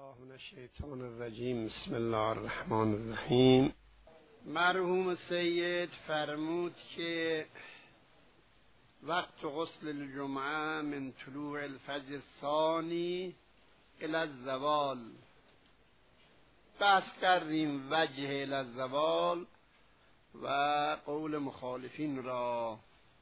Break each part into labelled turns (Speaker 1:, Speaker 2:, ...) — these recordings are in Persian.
Speaker 1: الله من الشیطان الرجیم. بسم الله الرحمن الرحیم. مرحوم سید فرمود که وقت غسل الجمعه من طلوع الفجر الثانی الی الزوال. بحث کردیم وجه الی الزوال و قول مخالفین را.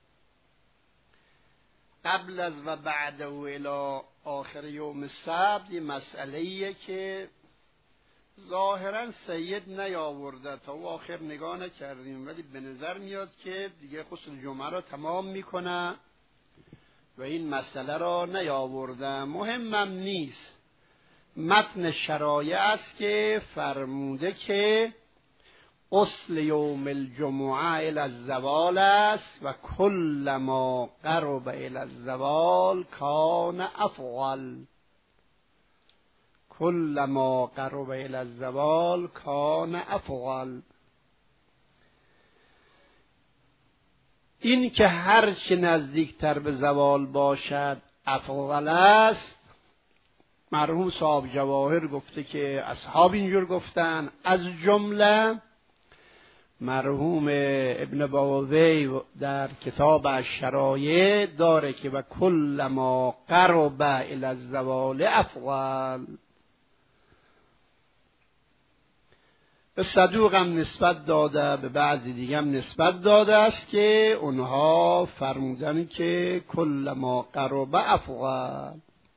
Speaker 1: قبل از و بعد و الی آخر یوم السبت یه مسئله‌ایه که ظاهرا سید نیاورده، تا و آخر نگاه نکردیم، ولی به نظر میاد که دیگه غسل جمعه را تمام میکنه و این مسئله را نیاورده. مهمم نیست، متن شرایع است که فرموده که غسل یوم الجمعه الی الزوال است و کل ما قرب الی الزوال کان افضل. کل ما قرب الی الزوال کان افضل. این که هر چه نزدیکتر به زوال باشد افضل است. مرحوم صاحب جواهر گفته که اصحاب اینجور گفتن، از جمله مرحوم ابن باوی در کتاب الشرایع داره که و کل ما قرب الی الزوال افضل. به صدوق هم نسبت داده، به بعضی دیگه هم نسبت داده است که اونها فرمودن که کل ما قرب افضل.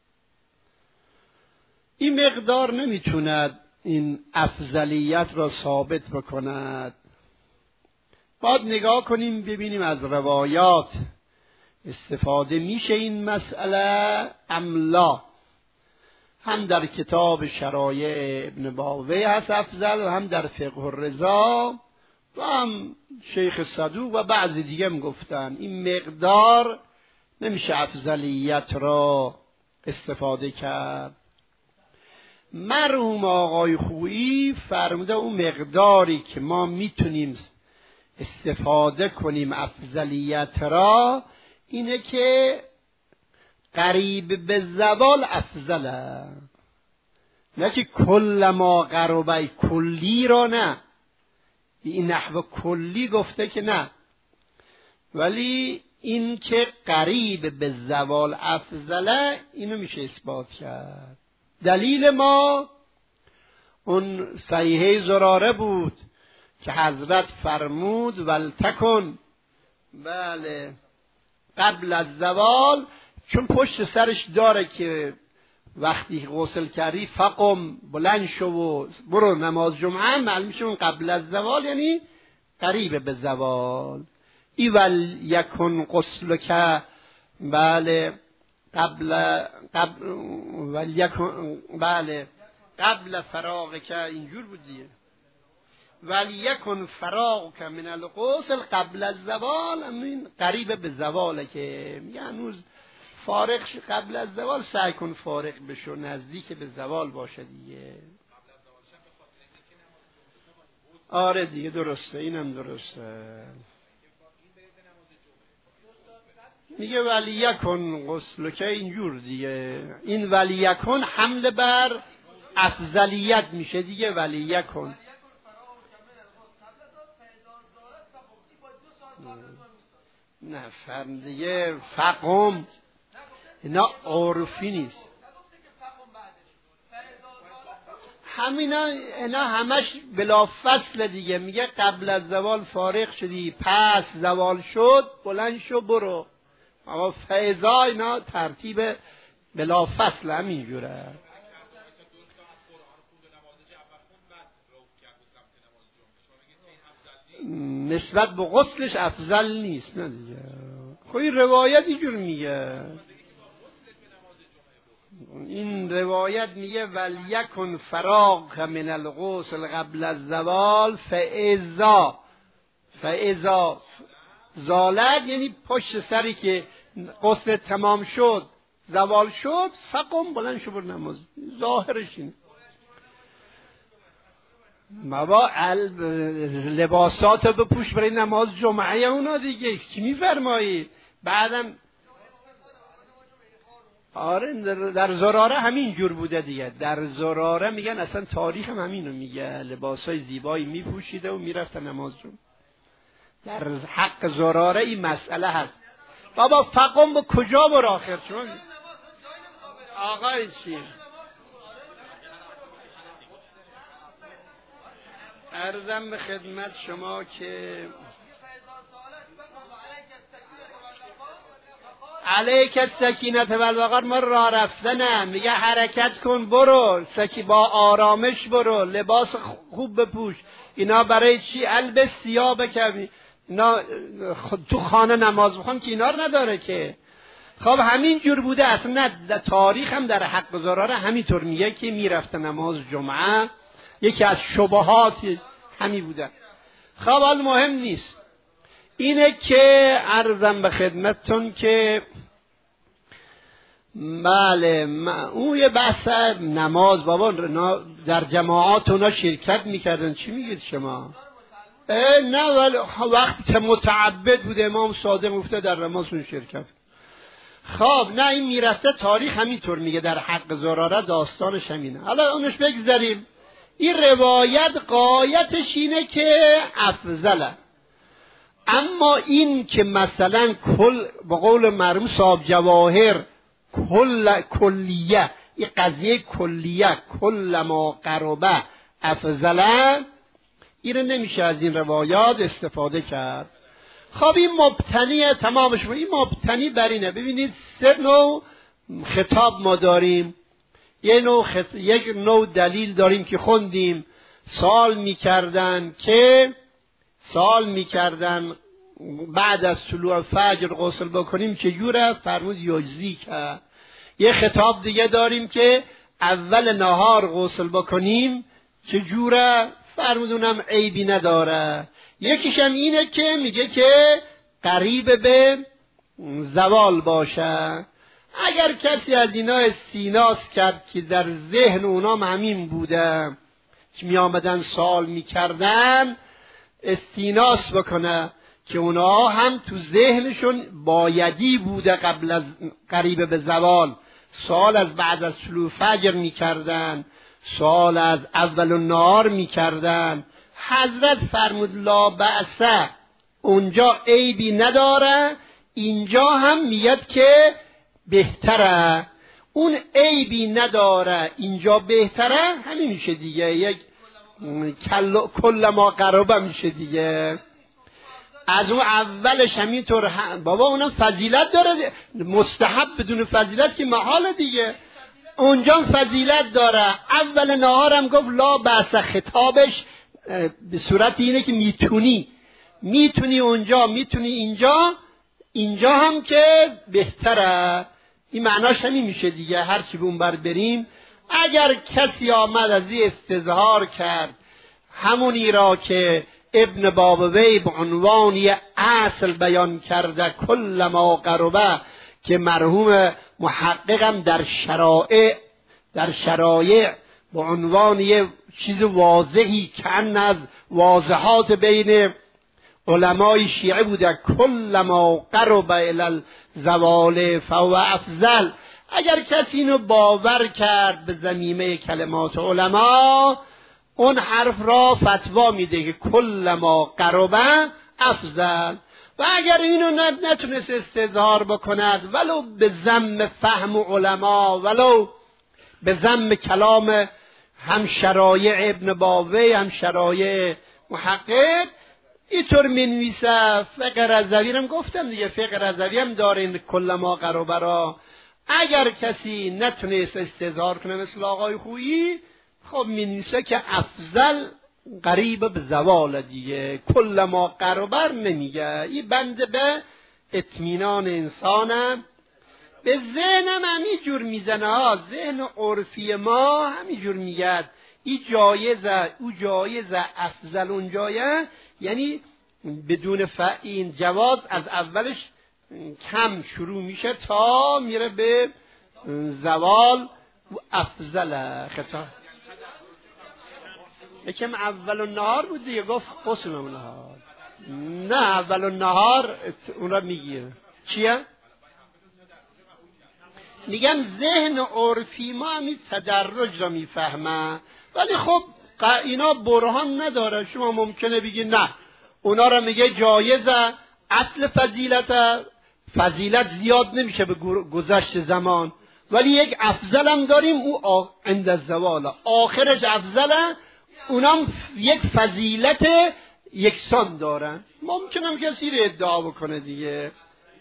Speaker 1: این مقدار نمیتوند این افضلیت را ثابت بکند. باید نگاه کنیم ببینیم از روایات استفاده میشه این مسئله ام لا. هم در کتاب شرایع ابن باوی هست افضل و هم در فقه الرضا و هم شیخ صدوق و بعضی دیگه هم گفتن این مقدار نمیشه افضلیت را استفاده کرد. مرحوم آقای خویی فرموده اون مقداری که ما میتونیم استفاده کنیم افضلیت را اینه که قریب به زوال افضله، نه که کل ما قربه کلی را، نه این نحو کلی گفته که نه، ولی این که قریب به زوال افضله اینو میشه اثبات کرد. دلیل ما اون صحیحه زراره بود که حضرت فرمود ولتکن، بله، قبل از زوال، چون پشت سرش داره که وقتی غسل کردی فقم، بلند شو و برو نماز جمعه، معلوم میشه اون قبل از زوال یعنی قریب به زوال. ای ول یکن غسلک، بله، قبل فراغک، اینجور بود دیگه، ولیکن فراغک من الغسل قبل الزوال، همین قریب به زواله که میگه هنوز فارغ شو، قبل از زوال سعی کن فارغ بشو، نزدیک به زوال باشه دیگه. آره دیگه درسته، اینم درسته. میگه ولیکن غسلک، اینجور دیگه، این ولیکن حمله بر افضلیت میشه دیگه. ولیکن نه فرم دیگه، فقم اینا عرفی نیست، اینا همش بلا فصل دیگه. میگه قبل از زوال فارغ شدی، پس زوال شد بلند شو برو، اما فیضا اینا ترتیب بلا فصل همینجوره. نسبت به غسلش افضل نیست، نه دیگه. خب این روایت اینجور میگه، این روایت میگه ولیکن فراغ من الغسل قبل الزوال فاذا زالت، یعنی پشت سری که غسل تمام شد زوال شد، فقم، بلند شو بر نماز. ظاهرش اینه. بابا لباسات رو بپوش برای نماز جمعه اونا دیگه، چی میفرمایی؟ بعدم آره در زراره همین جور بوده دیگه. در زراره میگن اصلا تاریخ هم همینو میگه، لباسای زیبایی میپوشیده و میرفت نماز رو. در حق زراره این مسئله هست. بابا فقم به کجا برو آخر چون آقای چی عرضم به خدمت شما که علیک السکینة والوقار، ما راه رفتنه، میگه حرکت کن برو، با آرامش برو، لباس خوب بپوش. اینا برای چی؟ البس ثیاب کمی، اینا تو خانه نماز بخوان که اینا رو نداره که. خب همین جور بوده اصلا. نه تاریخ هم در حق زراره همینطور میگه که میرفته نماز جمعه. یکی از شبهات همین بوده. خب حال مهم نیست. اینه که عرضم به خدمتتون که بله اون یه بحث نماز بابا در جماعات اونا شرکت میکردن. چی میگید شما؟ نه ولی وقتی که متعبد بوده امام صادق گفته در نمازشون شرکت. خب نه این میرفته تاریخ همینطور میگه در حق زراره داستانش همینه. حالا اونش بگذاریم. این روایت قایتش اینه که افضله، اما این که مثلا کل به قول مرحوم صاحب جواهر کلیه، این قضیه کلیه کل ما قربه افضله، این نمیشه از این روایات استفاده کرد. خب این مبتنیه تمامش. این مبتنی بر اینه. ببینید سه نوع خطاب ما داریم. یک نوع دلیل داریم که خوندیم. سوال میکردن بعد از طلوع فجر غسل بکنیم چجوره؟ فرمود یجزی که. یه خطاب دیگه داریم که اول نهار غسل بکنیم چجوره؟ فرمود اونم عیبی نداره. یکیش هم اینه که میگه که قریب به زوال باشه. اگر کسی از اینا استیناس کرد که در ذهن اونا همین بوده که می آمدن سوال میکردن، استیناس بکنه که اونا هم تو ذهنشون بایدی بوده قبل از قریب به زوال سوال از بعد از طلوع فجر میکردن، سوال از اول النهار میکردن. حضرت فرمود لا بأس، اونجا عیبی نداره. اینجا هم میگد که بهتره. اون عیبی نداره اینجا بهتره، همین میشه دیگه. یک کل ما قربه میشه دیگه. از اون اولش همینطور بابا اونم فضیلت داره. مستحب بدون فضیلت که محال دیگه. اونجا فضیلت داره. اول نهارم گفت لا بأس، خطابش به صورت اینه که میتونی اونجا، میتونی اینجا هم که بهتره. این معناش همین میشه دیگه. هرچی به اون بر بریم. اگر کسی آمد از این استظهار کرد همونی را که ابن بابوی به عنوان یه اصل بیان کرده کل ما قربه، که مرحوم محققم در شرایع به عنوان یه چیز واضحی که از واضحات بین علمای شیعه بوده کل ما قرب الی الزوال فهو افضل. اگر کسی اینو باور کرد به ضمیمه کلمات علما، اون حرف را فتوا میده که کل ما قربه افضل. و اگر اینو نتونست استظهار بکند ولو به ذم فهم علما، ولو به ذم کلام هم شرایع ابن باوی هم شرایع محقق، اینطور منویسه. فقه رضوی هم گفتم دیگه، فقه رضوی هم داره این کل ما قربه را. اگر کسی نتونست استظهار کنه مثل آقای خویی، خب منویسه که افضل قریب به زوال دیگه. کل ما قربه نمیگه. این بنده به اطمینان انسانم. به ذهنم همین جور میزنه ها. ذهن عرفی ما همین جور میگه این جایزه، او جایزه، افضل اون جایه. یعنی بدون این جواز از اولش کم شروع میشه تا میره به زوال و افضل خطا. یکم اول النهار بود دیگه، گفت قسم النهار. نه اول النهار اون را میگیره. چیه؟ میگم ذهن عرفی ما همین تدرج را میفهمه، ولی خب اینا برهان نداره. شما ممکنه بگی نه اونا را میگه جایزه، اصل فضیلت زیاد نمیشه به گذشت زمان، ولی یک افضل هم داریم او عند الزوال، آخرش افضله، اونام یک فضیلت یکسان دارن. ممکنم کسی رو ادعا بکنه دیگه.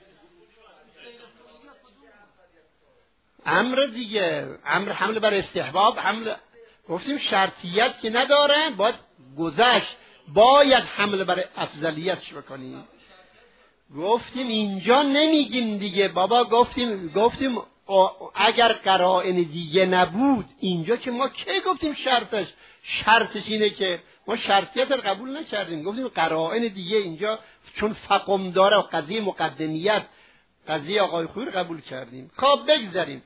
Speaker 1: امر دیگه، امر حمل بر استحباب، حمل گفتیم شرطیت که نداره، باید گذشت، باید حمل بر افضلیتش بکنیم. گفتیم اینجا نمیگیم دیگه بابا، گفتیم اگر قرائن دیگه نبود، اینجا که ما کی گفتیم شرطش اینه که ما شرطیت رو قبول نکردیم، گفتیم قرائن دیگه اینجا چون فقم داره و قضیه مقدمیت قضیه آقای خویی رو قبول کردیم. خب بگذاریم.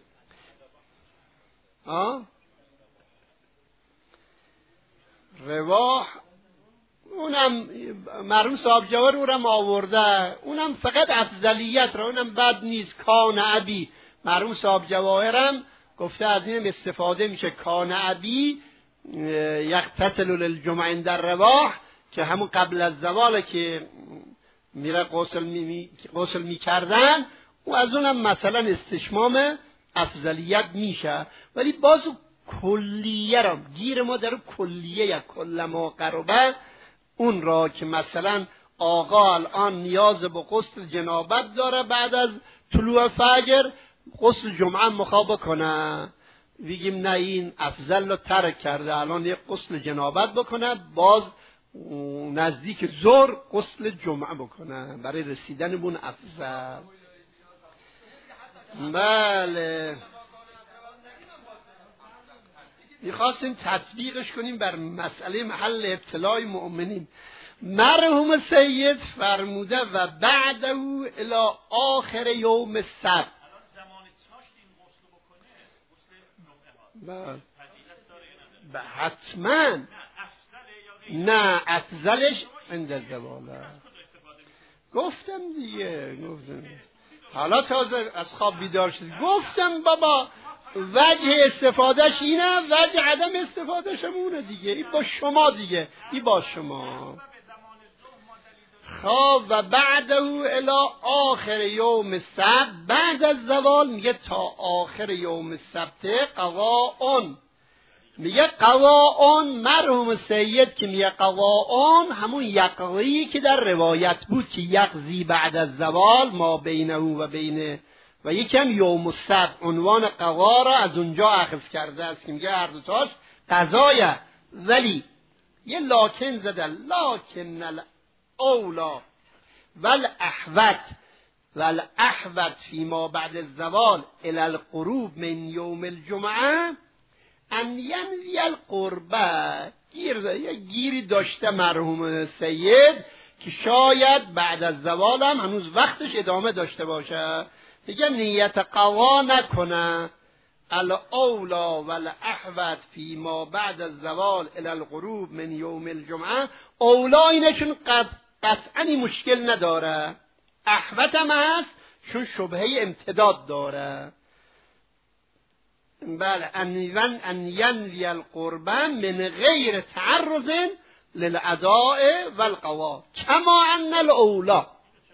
Speaker 1: رواح اونم مرحوم صاحب جواهر اونم آورده، اونم فقط افضلیت را، اونم بد نیست. کان ابی، مرحوم صاحب جواهرم گفته از اینم استفاده میشه. کان ابی یغتسل للجمعه در رواح، که همون قبل از زواله که میره غسل میکردن، و از اونم مثلا استشمام افضلیت میشه. ولی باز کلیه را گیر ما در کلیه یا کل ما قربه، اون را که مثلا آقا الان نیاز به غسل جنابت داره بعد از طلوع فجر، غسل جمعه مخواه بکنه، بگیم نه این افضل رو ترک کرده، الان یک غسل جنابت بکنه، باز نزدیک ظهر غسل جمعه بکنه برای رسیدن به اون افضل. بله، میخواستیم تطبیقش کنیم بر مسئله محل ابتلای مؤمنین. مرحوم سید فرموده و بعده الی آخر یوم السبت. حتما نه، افضلش عند الزوال. گفتم دیگه، حالا تازه از خواب بیدار شد. گفتم بابا وجه استفادهش اینه، وجه عدم استفادهش همونه دیگه. این با شما دیگه، این با شما. خب و بعده الی آخر یوم السبت، بعد از زوال میگه تا آخر یوم السبت قواعن. میگه قواعن، مرحوم سید که میگه قواعن همون یقضی که در روایت بود که یقضی بعد از زوال ما بینه و بینه، و یکم یوم السبت عنوان قضا را از اونجا اخذ کرده است که میگه هر دوتاش قضایه. ولی یه لاکن زده، لاکن الاولا والاحوط فیما بعد الزوال الی الغروب من یوم الجمعه ان ینوی القربه. گیری داشته مرحوم سید که شاید بعد از زوال هم هنوز وقتش ادامه داشته باشه، دیگه نیت قضا نکنه. الاولا والاحوط فیما بعد الزوال الی الغروب من یوم الجمعه. اولا اینه چون قطعا مشکل نداره، احوط هم هست چون شبهه امتداد داره. بله، ان ینوی القربان من غیر تعرض للاداء والقضاء کما ان الاولا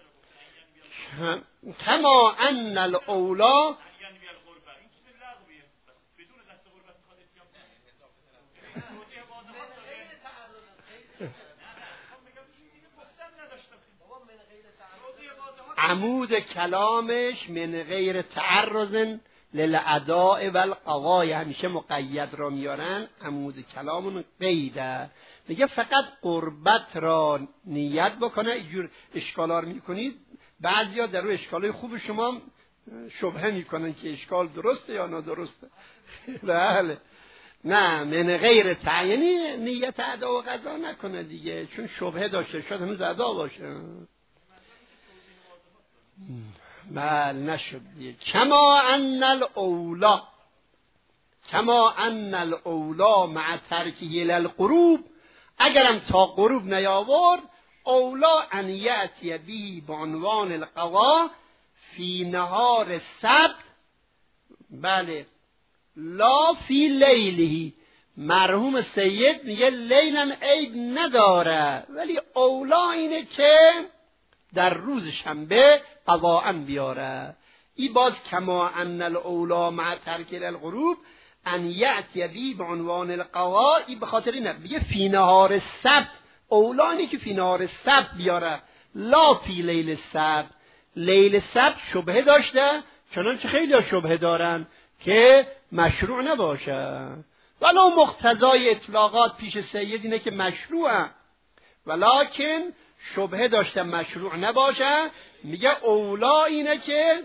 Speaker 1: عمود کلامش من غیر تعرض للاداء والقضاء، همیشه مقید را میارن، عمود کلامون قیده. میگه فقط قربت را نیت بکنه. اینجور اشکالا رو میکنید، بعضیا در روی اشکالای خوب شما شبهه میکنن که اشکال درسته یا نادرسته. بله، نه من غیر یعنی نیت ادا و قضا نکنه دیگه، چون شبهه داشته، شاید هنوز ادا باشه. بله، نشد دیگه. کما ان الاولا مع ترکه للغروب، اگرم تا غروب نیاورد، اولا ان یأتی به عنوان القضا فی نهار السبت بله لا فی لیلی. مرحوم سید میگه لیلم عیب نداره، ولی اولا اینه که در روز شنبه قضاءً بیاره. این باز کما ان الاولا مع ترک الغروب ان یأتی بی به عنوان القضاء. این به خاطر اینه میگه فی نهار السبت، اولا اینه که فی نهار السبت بیاره، لا فی لیل السبت. لیل السبت شبهه داشته، چنانچه خیلی ها شبهه دارن که مشروع نباشه، ولو مقتضای اطلاقات پیش سید اینه که مشروعه، ولکن شبهه داشته مشروع نباشه. میگه اولا اینه که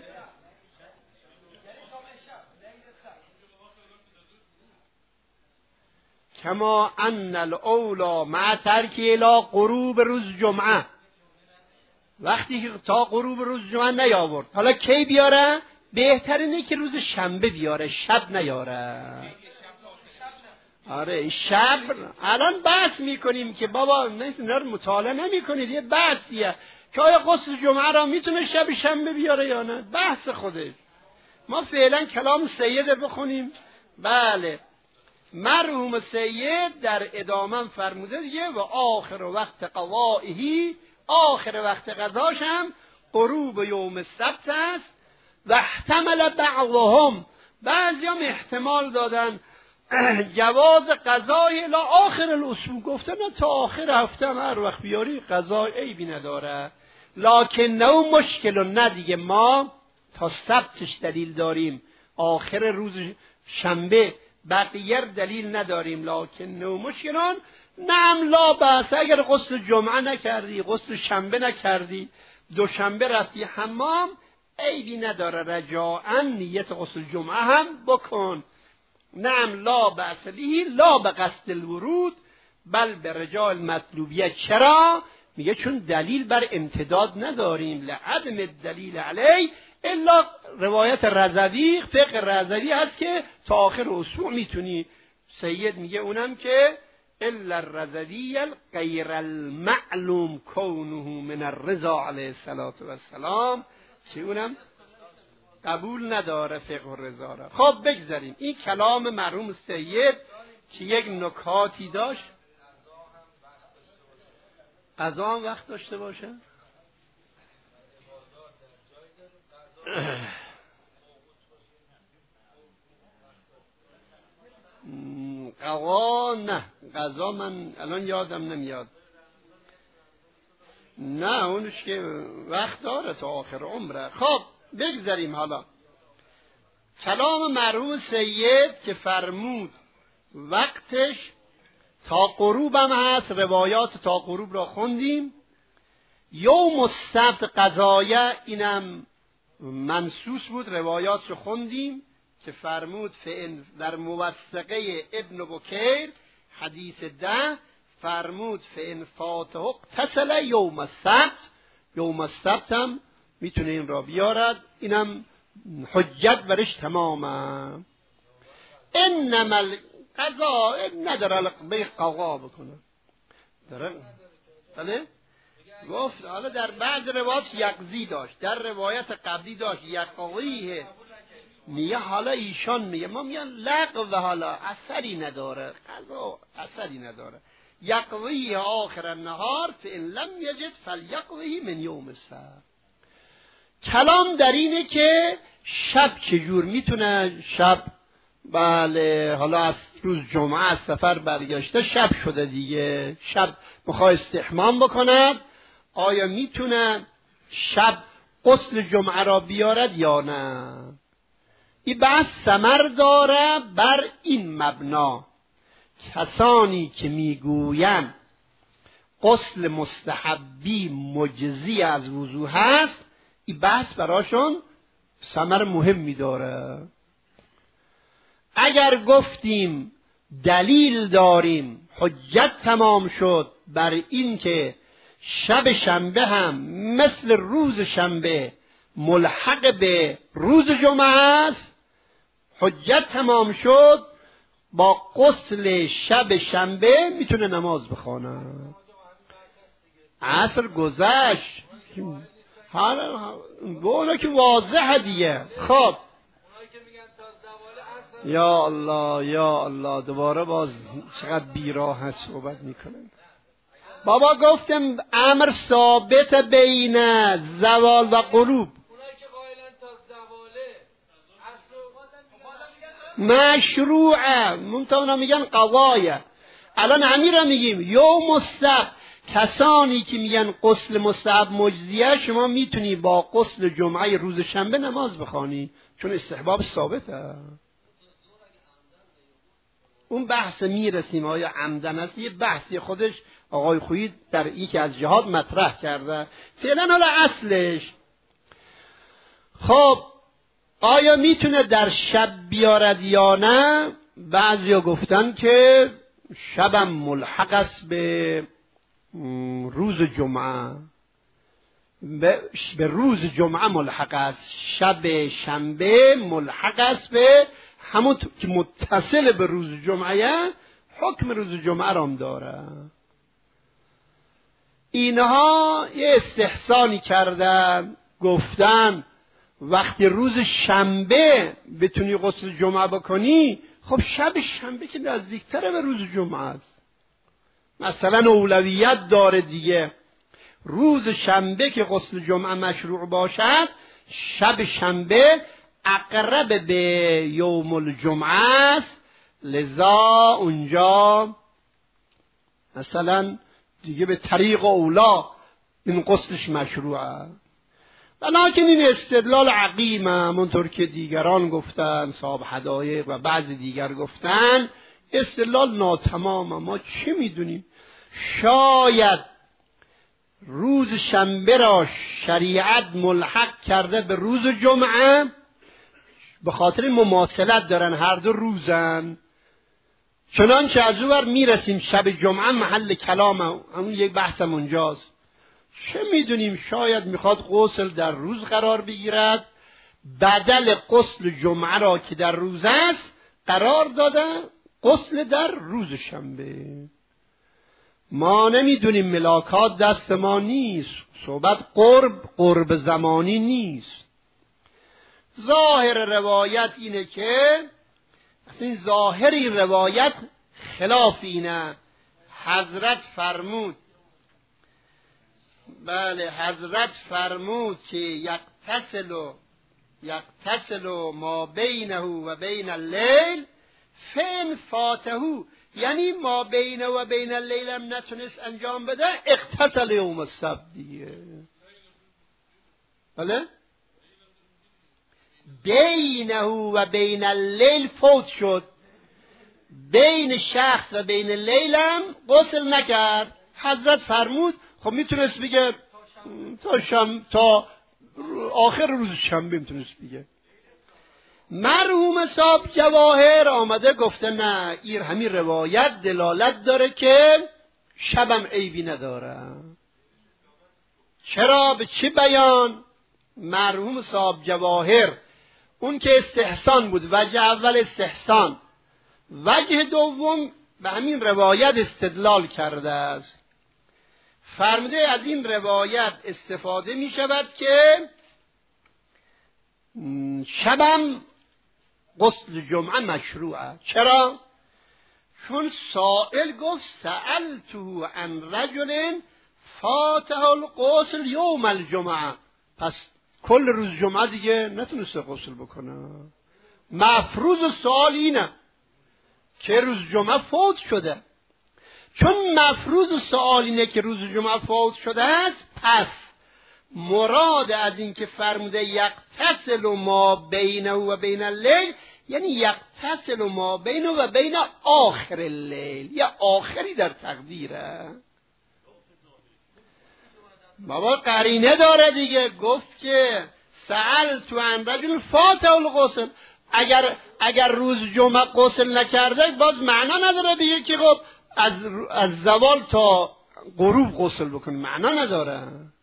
Speaker 1: کما ان الاولا مع ترک الی غروب روز جمعه، وقتی که تا غروب روز جمعه نیاورد، حالا کی بیاره؟ بهتر اینه که روز شنبه بیاره، شب نیاره. آره شب الان بحث میکنیم که بابا اینا رو مطالعه نمیکنید، یه بحثیه که آیا غسل جمعه را میتونه شب شنبه بیاره یا نه، بحث خودش. ما فعلا کلام سید بخونیم. بله مرحوم سید در ادامه فرموده دیگه و آخر وقت قضائه، آخر وقت قضاش هم غروب یوم السبت است. و احتمل بعضهم، بعضی هم احتمال دادن جواز قضای الی آخر الاسبوع، گفتن نه تا آخر هفته هم هر وقت بیاری قضای عیبی نداره. لکن نه مشکل، نه دیگه ما تا سبتش دلیل داریم، آخر روز شنبه بقیه دلیل نداریم. لکن نه مشکلان نعم لا بأس، اگر غسل جمعه نکردی، غسل شنبه نکردی، دوشنبه رفتی حمام، عیبی نداره، رجاءً نیت غسل جمعه هم بکن. نعم لا بأس به لا به قصد الورود بل به رجاء المطلوبیه. چرا؟ میگه چون دلیل بر امتداد نداریم، لعدم الدلیل علی الا روایت رضوی، فقه رضوی هست که تا آخر اسبوع میتونی. سید میگه اونم که الا الرضوی غیر المعلوم کونه من الرضا علیه السلام، چه اونم قبول نداره فقه الرضا را. خب بگذاریم این کلام مرحوم سید که یک نکاتی داشت. قضا هم وقت داشته باشه. قضا نه، قضا من الان یادم نمیاد. نه اونش که وقت داره تا آخر عمره. خب بگذاریم. حالا کلام مرحوم سید که فرمود وقتش تا غروب هم هست، روایات تا غروب را خوندیم. یوم السبت قضایه اینم منصوص بود، روایات رو خوندیم که فرمود در موثقه ابن بکیر حدیث 10 فرمود فان فاته اغتسل یوم السبت. یوم السبت هم میتونه این را بیارد، اینم حجت برش تمامه. انما القضاء نداره به قضا بکنه داره. بله گفت حالا در بعض روایات یقضی داشت، در روایت قبلی داشت یقضیه. میگه حالا ایشان میگه ما میگن لغو، حالا اثری نداره، قضا اثری نداره. یقضی آخر النهار فان لم یجد فلیقضی من یوم السبت. کلام در اینه که شب چجور میتونه شب، بله حالا از روز جمعه از سفر برگشته شب شده دیگه، شب میخواد استحمام بکند، آیا میتونه شب غسل جمعه را بیارد یا نه؟ این بحث ثمر داره بر این مبنا. کسانی که میگویند غسل مستحبی مجزی از وضو هست، این بحث براشون ثمر مهمی داره. اگر گفتیم دلیل داریم، حجت تمام شد بر این که شب شنبه هم مثل روز شنبه ملحق به روز جمعه است، حجت تمام شد، با غسل شب شنبه میتونه نماز بخونه. عصر گذشت، حالا اونا که واضحه دیگه. خب یا الله یا الله، دوباره باز چقدر بیراه هست صحبت میکنن. بابا گفتم امر ثابت بین زوال و غروب. مشروعه، منتها میگن قضایه. الان همین را میگیم یوم السبت. کسانی که میگن غسل مستحب مجزیه، شما میتونی با غسل جمعه روز شنبه نماز بخوانی، چون استحباب ثابته. اون بحث میرسیم آیا عمدن است، یه بحثی خودش آقای خویی در یکی از جهات مطرح کرده. فعلا حالا اصلش، خب آیا میتونه در شب بیارد یا نه؟ بعضیا گفتن که شبم ملحق است به روز جمعه، به روز جمعه ملحق است. شب شنبه ملحق است به همون که متصل به روز جمعه، حکم روز جمعه رام داره. اینها یه استحسانی کردن، گفتن وقتی روز شنبه بتونی غسل جمعه بکنی، خب شب شنبه که نزدیکتره به روز جمعه است، مثلا اولویت داره دیگه. روز شنبه که غسل جمعه مشروع باشد، شب شنبه اقرب به یوم الجمعه است، لذا اونجا مثلا دیگه به طریق اولا این غسلش مشروعه. ولیکن این استدلال عقیمه، همونطور که دیگران گفتن، صاحب حدایق و بعضی دیگر گفتن استدلال ناتمامه. ما چه میدونیم؟ شاید روز شنبه را شریعت ملحق کرده به روز جمعه، به خاطر مماثلت دارن، هر دو روزن. چنانچه از اون ور میرسیم شب جمعه محل کلام، همون یک بحثم اونجاست. چه میدونیم؟ شاید میخواد غسل در روز قرار بگیرد، بدل غسل جمعه را که در روز است قرار داده غسل در روز شنبه. ما نمیدونیم، ملاکات دست ما نیست، صحبت قرب زمانی نیست. ظاهر روایت اینه که اصلا این ظاهری روایت خلاف اینه. حضرت فرمود، بله حضرت فرمود که یغتسل ما بینه و بین اللیل فین فاته، یعنی ما بینه و بین اللیل هم نتونست انجام بده، اغتسل یوم السبت دیگه. بله بینه و بین اللیل فوت شد، بین شخص و بین اللیل هم غسل نکرد. حضرت فرمود خب میتونست بگه تا آخر روز شنبه میتونست بگه. مرحوم صاحب جواهر آمده گفته نه، این همین روایت دلالت داره که شبم عیبی نداره. چرا؟ به چه بیان؟ مرحوم صاحب جواهر اون که استحسان بود، وجه اول استحسان، وجه دوم به همین روایت استدلال کرده است. فرموده از این روایت استفاده می شود که شبم غسل جمعه مشروعه. چرا؟ چون سائل گفت سألته عن رجل فاته الغسل یوم الجمعه، پس کل روز جمعه دیگه نتونسته غسل بکنه. مفروض سوال اینه که روز جمعه فوت شده. چون مفروض سوال اینه که روز جمعه فوت شده است، پس مراد از این که فرموده یغتسل ما بینه و بین اللیل، یعنی یغتسل ما بینه و بین آخر اللیل، یا آخری در تقدیره. بابا قرینه داره دیگه، گفت که سألت عن رجل فاته الغسل. اگر روز جمعه غسل نکرده باز معنا نداره بگه که خب از زوال تا غروب غسل بکن، معنا نداره.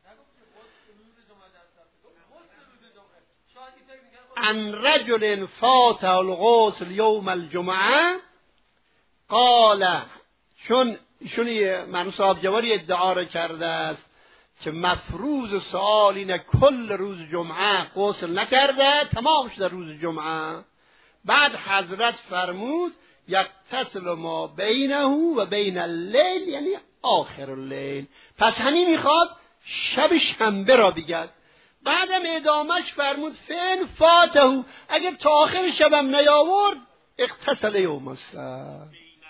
Speaker 1: عن رجل فاته الغسل یوم الجمعه قال، چون ایشون مرحوم صاحب جواری ادعا را کرده است که مفروض سوال اینه کل روز جمعه غسل نکرده، تمام شده روز جمعه، بعد حضرت فرمود یتصل ما بینه و بین اللیل، یعنی آخر اللیل. پس همین میخواد شب شنبه را بگد. بعدم ادامش فرمود فین فاته، اگر تا آخر شبم نیاورد اغتسل یوم السبت.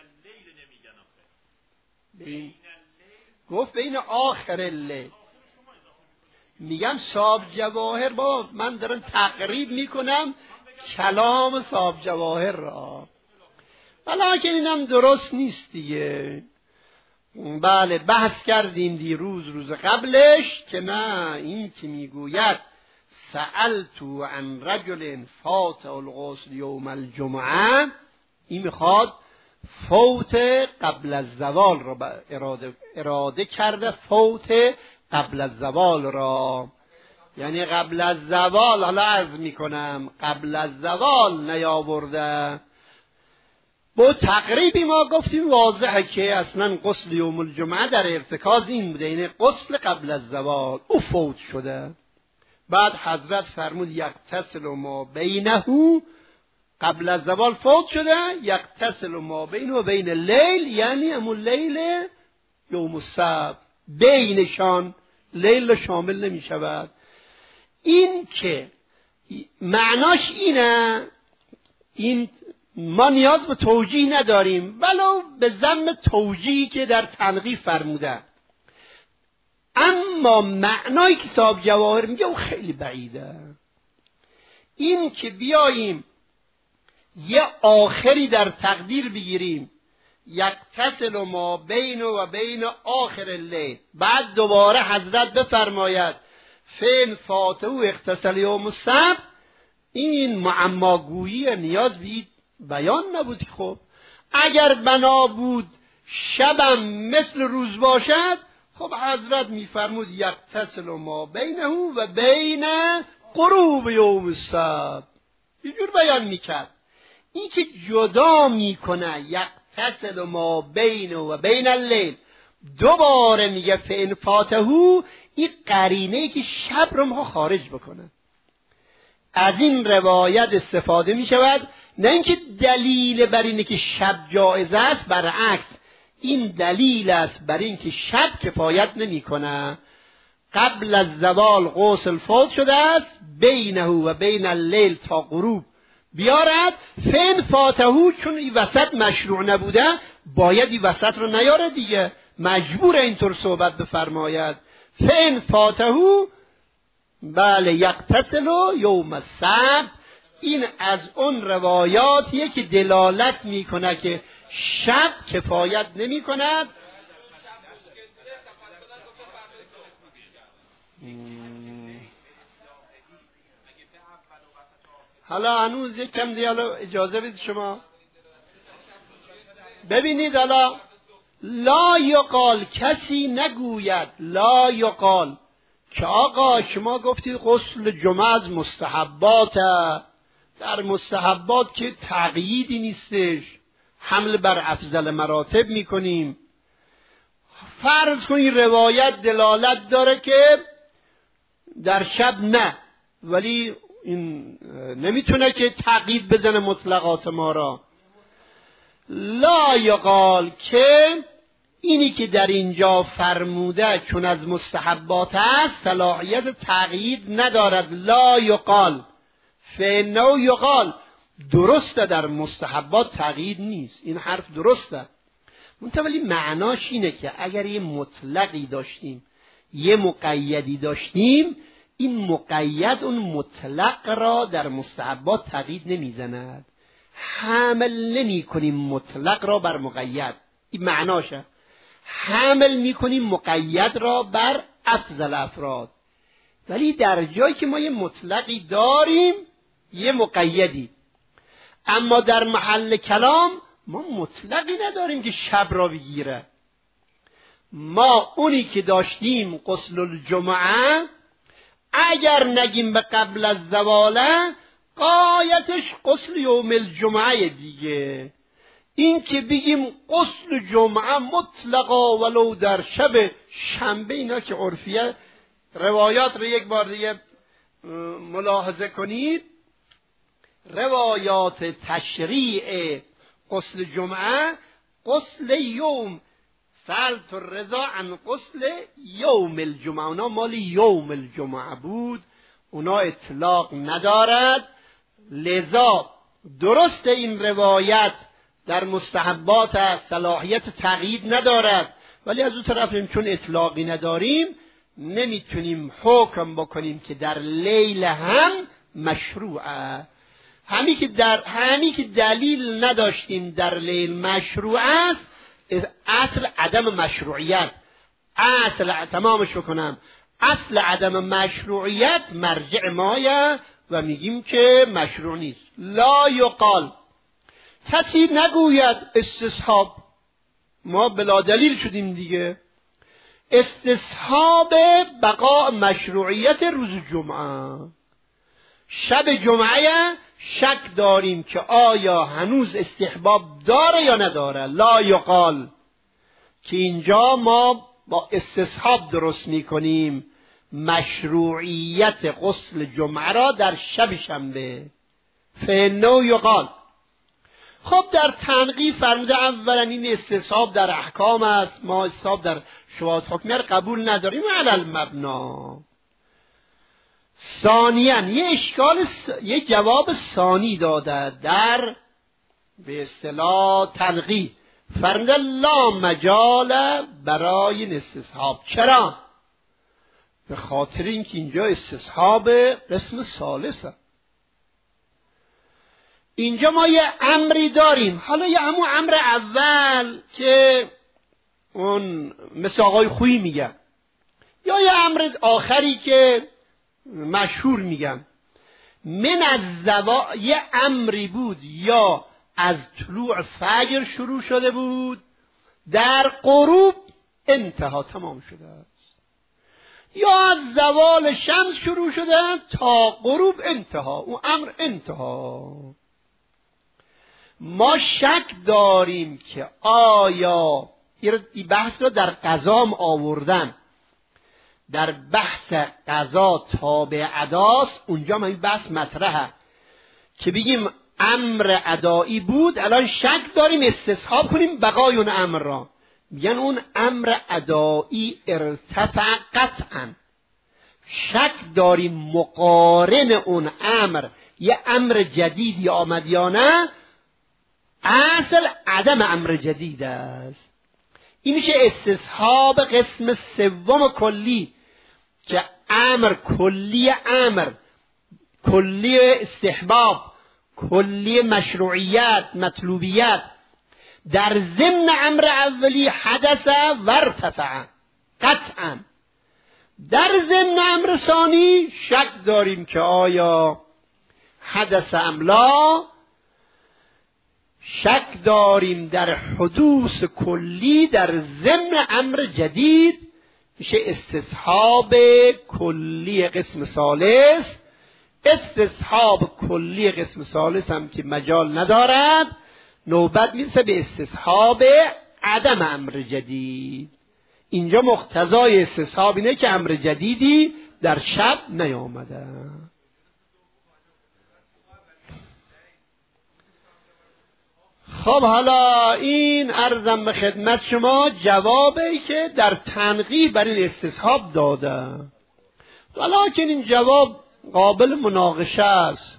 Speaker 1: گفت بین آخر اللیل. میگم صاحب جواهر، با من دارم تقریب میکنم کلام صاحب جواهر را، ولیکن اینم درست نیست دیگه. بله بحث کردیم روز قبلش که نه، این که میگوید سألتو عن رجل فات الغسل یوم الجمعه، این میخواد فوت قبل از زوال را اراده کرده، فوت قبل از زوال را، یعنی قبل از زوال، حالا عرض میکنم قبل از زوال نیاورده. با تقریبی ما گفتیم واضحه که اصلا غسل یوم الجمعه در ارتکاز این بوده، یعنی غسل قبل از زوال، او فوت شده. بعد حضرت فرمود یغتسل ما بینه، قبل از زوال فوت شده، یغتسل ما بینه و بین اللیل، یعنی همون لیل یوم السبت، بینشان لیل شامل نمی شود. این که معناش اینه، این ما نیاز به توجیه نداریم، ولو به ضمن توجیهی که در تنقیح فرموده، اما معنایی که صاحب جواهر میگه او خیلی بعیده. این که بیاییم یه آخری در تقدیر بگیریم، یغتسل ما بین و بین آخر اللیل، بعد دوباره حضرت بفرماید فین فاته اغتسل یوم السبت، این معماگویی نیاز به بیان نبود. خب اگر بنا بود شبم مثل روز باشد، خب حضرت میفرمود یغتسل ما بینه و بین غروب یوم السبت، یه جور بیان میکرد. این که جدا میکنه یغتسل ما بین و بین اللیل، دوباره میگه فین فاتهو، این قرینه که شب رو ما خارج بکنه. از این روایت استفاده میشود، نه اینکه دلیل بر اینه که شب جایز است، برعکس این دلیل است بر این که شب کفایت نمیکنه. قبل از زوال غسل فوت شده است، بینه و بین اللیل تا غروب بیارد. فین فاتهو چون این وسط مشروع نبوده، باید این وسط رو نیاره دیگه، مجبور اینطور صحبت بفرماید. فین فاتهو، بله یغتسل یوم السبت. این از اون روایاتیه که دلالت میکنه که شب کفایت نمی کند. حالا هنوز یک کم دیگه، حالا اجازه بدید شما ببینید. حالا لا یقال، کسی نگوید، لا یقال که آقا شما گفتید غسل جمعه از مستحباته، در مستحبات که تقییدی نیستش، حمل بر افضل مراتب میکنیم. فرض کنید روایت دلالت داره که در شب نه، ولی این نمیتونه که تقیید بزنه مطلقات ما را. لا یقال که اینی که در اینجا فرموده چون از مستحبات است صلاحیت تقیید ندارد. لا یقال فانه یقال، درسته در مستحبات تقیید نیست، این حرف درسته، ولی معناش اینه که اگر یه مطلقی داشتیم یه مقیدی داشتیم، این مقید اون مطلق را در مستحبات تقیید نمیزند، حمل نمی کنیم مطلق را بر مقید، این معناشه. حمل می کنیم مقید را بر افضل افراد. ولی در جایی که ما یه مطلقی داریم یه مقیدی، اما در محل کلام ما مطلقی نداریم که شب را بگیره. ما اونی که داشتیم غسل الجمعه، اگر نگیم به قبل از زواله، غایتش غسل یوم الجمعه دیگه. این که بگیم غسل جمعه مطلقا ولو در شب شنبه، اینا که عرفیه. روایات رو یک بار دیگه ملاحظه کنید. روایات تشریع غسل جمعه، غسل یوم سألت الرضا عن غسل یوم الجمعه، اونا مال یوم الجمعه بود، اونا اطلاق ندارد. لذا درست این روایت در مستحبات صلاحیت تقیید ندارد، ولی از اون طرف چون اطلاقی نداریم نمیتونیم حکم بکنیم که در لیل هم مشروعه. همین که دلیل نداشتیم در لیل مشروع است، اصل عدم مشروعیت، تمامش بکنم، اصل عدم مشروعیت مرجع مایه و میگیم که مشروع نیست. لا یقال، کسی نگوید استصحاب، ما بلا دلیل شدیم دیگه، استصحاب بقاء مشروعیت روز جمعه، شب جمعه شک داریم که آیا هنوز استحباب داره یا نداره. لا یقال، که اینجا ما با استصحاب درست میکنیم مشروعیت غسل جمعه را در شب شنبه. فإنه یقال. خب در تنقیح فرموده اولا این استصحاب در احکام است، ما استصحاب در شواهد حکمیه قبول نداریم علی المبنا. ثانیاً یه جواب ثانی داده در به اصطلاح تنقیح، فرموده لا مجال برای استصحاب. چرا؟ به خاطر اینکه اینجا استصحاب قسم ثالثه، اینجا ما یه امری داریم. حالا یه امر اول که اون مثل آقای خویی میگن، یا یه امر آخری که مشهور میگن، من از یه امری بود یا از طلوع فجر شروع شده بود در غروب انتها تمام شده است، یا از زوال شمس شروع شده تا غروب انتها، اون امر انتها. ما شک داریم که آیا این بحث را در قضا آوردن، در بحث قضا تابع اداست، اونجا ما این بحث مطرحه که بگیم امر ادایی بود، الان شک داریم استصحاب کنیم بقای اون امر را. میگن اون امر ادایی ارتفع قطعا، شک داریم مقارن اون امر یه امر جدیدی آمد یا نه، اصل عدم امر جدید است. این میشه استصحاب قسم سوم کلی، که امر کلی استحباب، کلی مشروعیت، مطلوبیت در ضمن امر اولی حدث و ارتفع قطعا، در ضمن امر ثانی شک داریم که آیا حدث ام لا، شک داریم در حدوث کلی در ضمن امر جدید، میشه استصحاب کلی قسم ثالث. استصحاب کلی قسم ثالث هم که مجال ندارد، نوبت میرسه به استصحاب عدم امر جدید. اینجا مقتضای استصحاب اینه که امر جدیدی در شب نیامده. خب حالا این عرضم به خدمت شما جوابی که در تنقیح بر این استصحاب داده، ولکن این جواب قابل مناقشه است.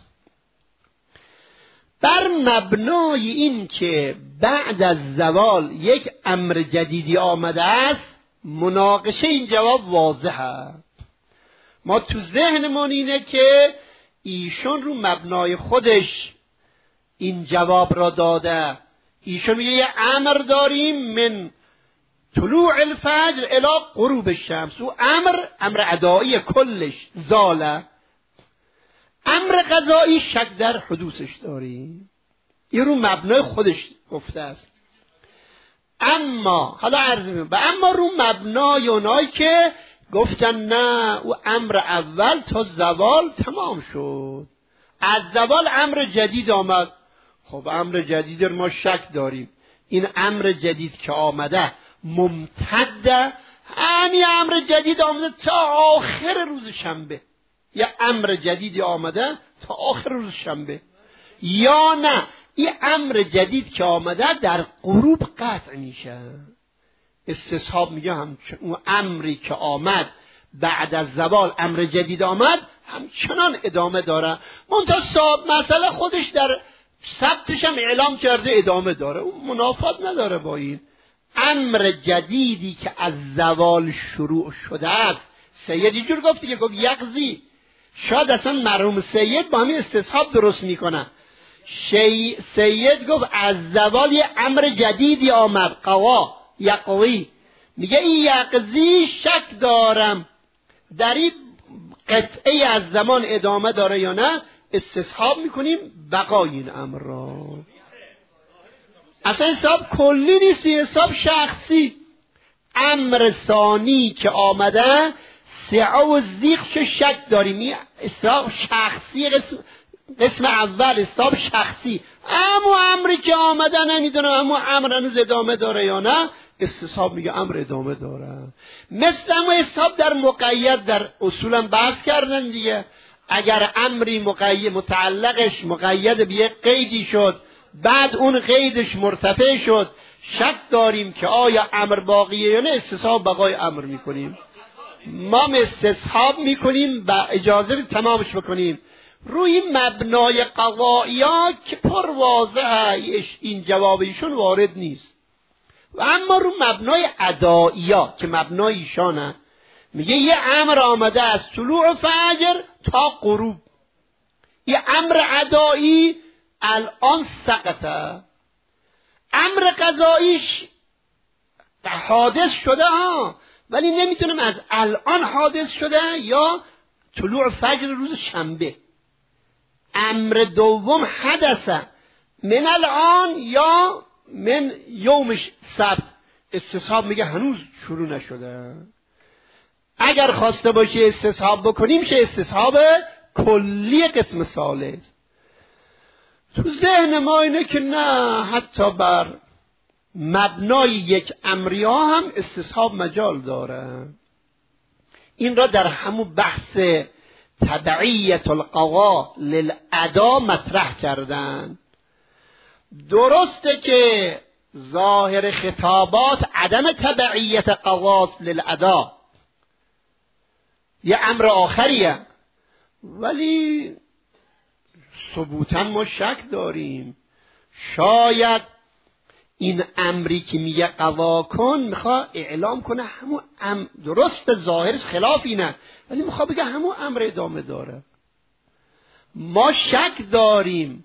Speaker 1: بر مبنای این که بعد از زوال یک امر جدیدی آمده است، مناقشه این جواب واضحه. ما تو ذهنمون اینه که ایشون رو مبنای خودش این جواب را داده. ایشون میگه یه امر داریم من طلوع الفجر الی غروب الشمس، و امر ادایی کلش زاله، امر قضایی شک در حدوثش داریم. این رو مبنای خودش گفته است. اما حالا عرض می‌کنم، اما رو مبنای اونایی که گفتن نه او امر اول تا زوال تمام شد، از زوال امر جدید آمد. خب امر جدید ما شک داریم، این امر جدید که آمده ممتده، همین امر جدید آمده تا آخر روز شنبه، یه امر جدیدی آمده تا آخر روز شنبه. یا نه این امر جدید که آمده در غروب قطع میشه. استصحاب میگه اون امری که آمد بعد از زوال، امر جدید آمد، همچنان ادامه داره. منتها مسئله خودش در ثبتش هم اعلام کرده ادامه داره، اون منافات نداره با این امر جدیدی که از زوال شروع شده است. سید اینجور گفتی که گفت یقضی، شاید اصلا مرحوم سید با همین استصحاب درست میکنه. سید گفت از زوال یه امر جدیدی آمد، قوا یقوی، میگه این یقضی شک دارم در این قطعه از زمان ادامه داره یا نه. استصحاب میکنیم بقای این امر را. اصلا حساب کلی نیست، حساب شخصی. امر ثانی که آمده سعه و زیغ چه شک داریم، حساب شخصی. قسم اول حساب شخصی، اما امری که آمده نمیدونم اما امر هنوز ادامه داره یا نه. استصحاب میگه امر ادامه داره. مثل اما حساب در مقید در اصولا بحث کردن دیگه. اگر امری متعلقش مقید به یک قیدی شد، بعد اون قیدش مرتفع شد، شک داریم که آیا امر باقیه یا نه، استصحاب بقای امر میکنیم. ما استصحاب میکنیم و اجازه تمامش بکنیم. روی مبنای قضائیات که پر واضحه، این جواب ایشون وارد نیست. و اما رو مبنای ادائیات که مبنای ایشانه، میگه یه امر آمده از طلوع فجر تا غروب، یه امر ادائی الان سقطه، امر قضاییش حادث شده ولی نمیتونم از الان حادث شده یا طلوع فجر روز شنبه. امر دوم حدثه من الان یا من یومش سبت. استصحاب میگه هنوز شروع نشده. اگر خواسته باشه استصحاب بکنیم شه استصحاب کلی قسم ثالث. تو ذهن ما اینه که نه، حتی بر مبنای یک امری ها هم استصحاب مجال داره. این را در همون بحث تبعیت القضا للأدا مطرح کردن. درسته که ظاهر خطابات عدم تبعیت قضا للأدا یه امر آخریه، ولی ثبوتا ما شک داریم. شاید این امری که میگه قضا کن میخواد اعلام کنه همون درست ظاهرش خلاف اینه، ولی میخواد بگه همون امر ادامه داره. ما شک داریم.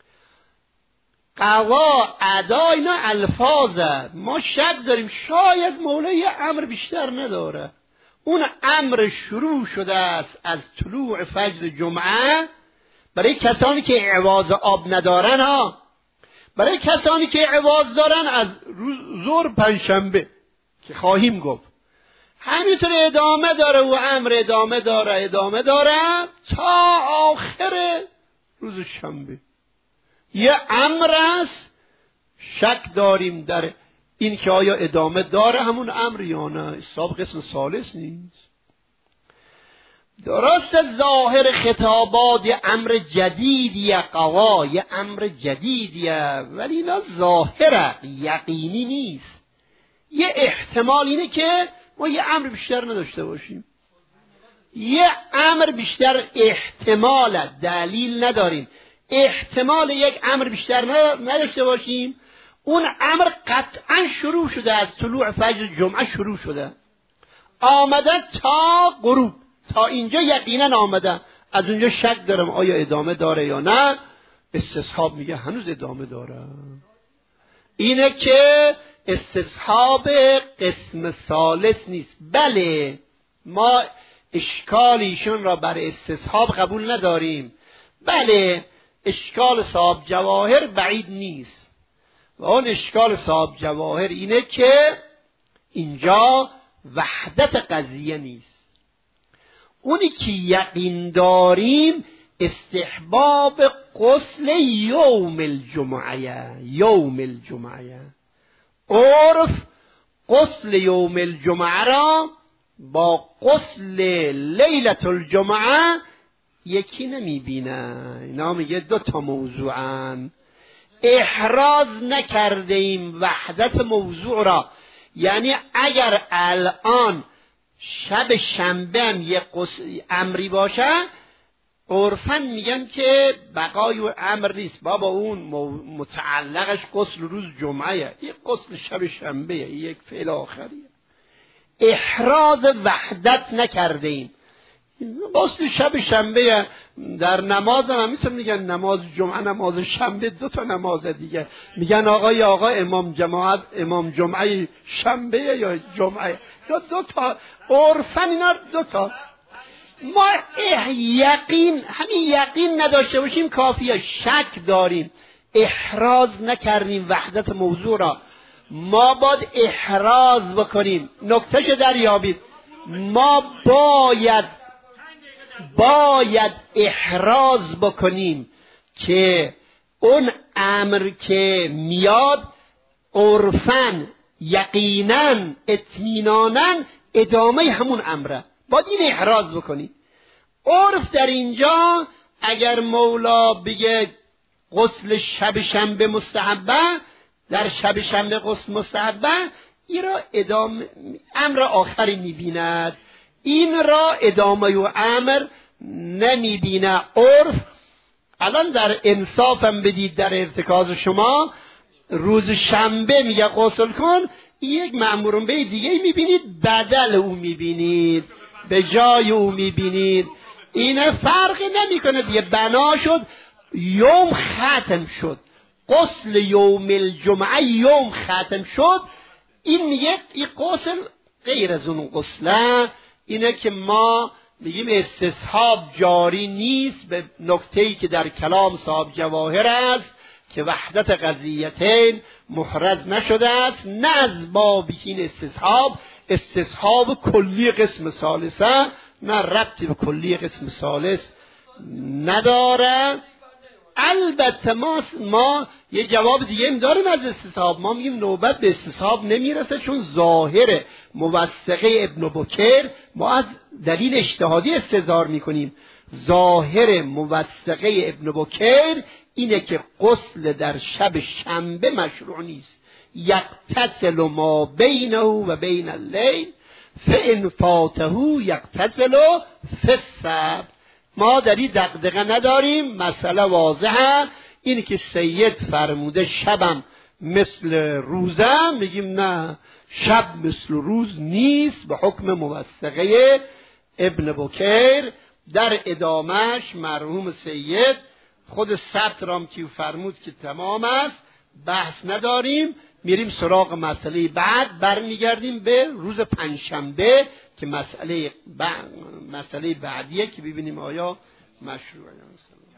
Speaker 1: قضا ادا اینا الفاظه، ما شک داریم شاید مولای امر بیشتر نداره. اون امر شروع شده است از طلوع فجر جمعه برای کسانی که عوض آب ندارن برای کسانی که عوض دارن از ظهر پنجشنبه که خواهیم گفت. همینطور ادامه داره و امر ادامه داره تا آخر روز شنبه. یه امر است، شک داریم در این که آیا ادامه داره همون امر یا نه. حساب قسم ثالث نیست. درست ظاهر خطابات یه امر جدیدیه، قضا یه امر جدیدیه، ولی اینا ظاهره، یقینی نیست. یه احتمال اینه که ما یه امر بیشتر نداشته باشیم. یه امر بیشتر احتمال، دلیل نداریم. احتمال یک امر بیشتر نداشته باشیم. اون امر قطعا شروع شده از طلوع فجر جمعه شروع شده، آمده تا غروب، تا اینجا یقینا آمده. از اونجا شک دارم آیا ادامه داره یا نه. استصحاب میگه هنوز ادامه داره. اینه که استصحاب قسم ثالث نیست. بله ما اشکال ایشون را بر استصحاب قبول نداریم. بله اشکال صاحب جواهر بعید نیست و اون اشکال صاحب جواهر اینه که اینجا وحدت قضیه نیست. اونی که یقین داریم استحباب غسل یوم الجمعه. عرف غسل یوم الجمعه را با غسل لیلة الجمعه یکی نمیبینن. اینا میگه 2 تا موضوعن. احراز نکرده ایم وحدت موضوع را، یعنی اگر الان شب شنبه هم یه امری باشه، عرفاً میگن که بقای و امر نیست، بابا اون متعلقش غسل روز جمعه، یه غسل شب شنبه، یک فعل آخریه. احراز وحدت نکرده ایم. غسل شب شنبه در نماز هم میتونم میگن نماز جمعه نماز شنبه 2 تا نماز دیگه، میگن آقا امام جماعت امام جمعه شنبه یا جمعه، یا 2 تا عرفاً اینا 2 تا. ما همین یقین نداشته باشیم کافیه، شک داریم، احراز نکردیم وحدت موضوع را. ما باید احراز بکنیم، نکتهش دریابید. ما باید احراز بکنیم که اون امر که میاد عرفاً یقیناً اطمیناناً ادامه همون امره، باید این احراز بکنیم. عرف در اینجا اگر مولا بگه غسل شب شنبه مستحبه، در شب شنبه غسل مستحبه، این را امر آخری میبیند، این را ادامه و امر نمیبینه. عرف الان در انصافم بدید، در ارتکاز شما روز شنبه میگه غسل کن، یک مأمورون به دیگه میبینید، بدل او میبینید، به جای او میبینید. این فرقی نمیکنه دیگه. بنا شد، یوم ختم شد، غسل یوم الجمعه یوم ختم شد، این میگه این غسل غیر از اون غسله. اینه که ما میگیم استصحاب جاری نیست، به نکته‌ای که در کلام صاحب جواهر است که وحدت قضیتین محرز نشده است، نه از بابی این استصحاب کلی قسم ثالثه، نه ربطی به کلی قسم ثالث نداره. البته ما یه جواب دیگه هم داریم از استصحاب. ما میگیم نوبت به استصحاب نمیرسه، چون ظاهر موثقه ابن بکر ما از دلیل اجتهادی استظهار میکنیم. ظاهر موثقه ابن بکر اینه که غسل در شب شنبه مشروع نیست. یغتسل ما بینه و بین اللیل فان فاته یغتسل فی السبت. ما در این دغدغه نداریم، مسئله واضحه. این که سید فرموده شبم مثل روزم، میگیم نه، شب مثل روز نیست به حکم موثقه ابن بکر. در ادامهش مرحوم سید خود سبت رام که فرمود که تمام است، بحث نداریم، میریم سراغ مسئله بعد، برمیگردیم به روز پنجشنبه که مسئله بعدیه که ببینیم آیا مشروعه.